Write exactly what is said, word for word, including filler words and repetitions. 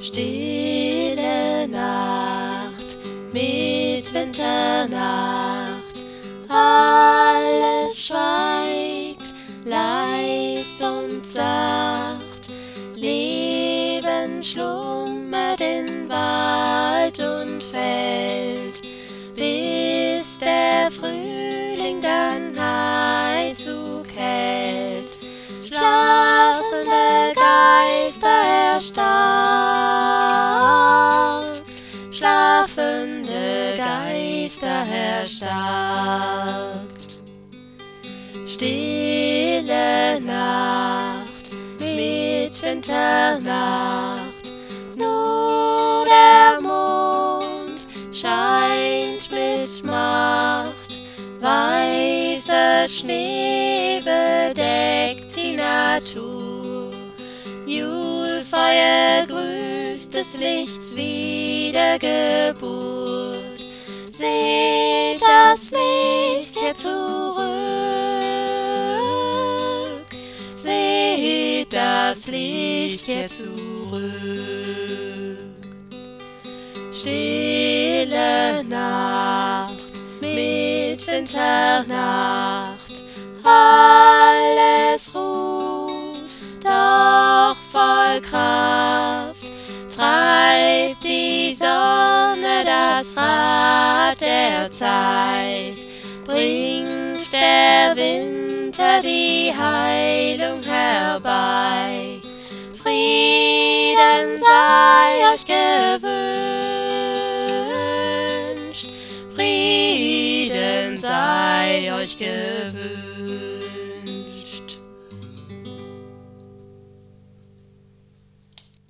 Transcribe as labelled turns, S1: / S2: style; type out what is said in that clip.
S1: Stille Nacht mit Winternacht, alles schweigt, leis und sacht. Leben schlummert in Wald und Feld, bis der Frühling dann Heimzug hält. Schlafende Geister erstarkt, schlafende Geister erstarkt. Stille Nacht mit Winternacht, nur der Mond scheint mit Macht. Weißer Schnee bedeckt die Natur, Julfeuer grüßt des Lichts Wiedergeburt. Seht das Licht hier zurück, seht das Licht hier zurück. Stille Nacht mit Winternacht, alles ruht, doch voll Kraft treibt die Sonne das Rad der Zeit, bringt der Winter die Heilung herbei. Frieden sei euch gewünscht, Frieden sei euch gewünscht.